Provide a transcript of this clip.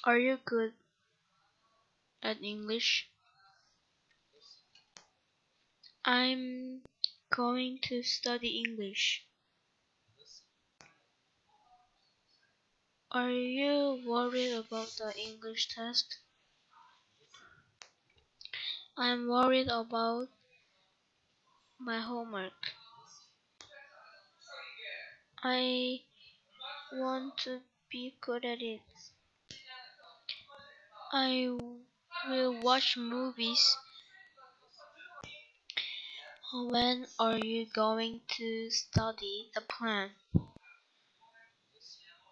Are you good at English? I'm going to study English. Are you worried about the English test? I'm worried about my homework. I want to be good at it. I will watch movies. When are you going to study the plan?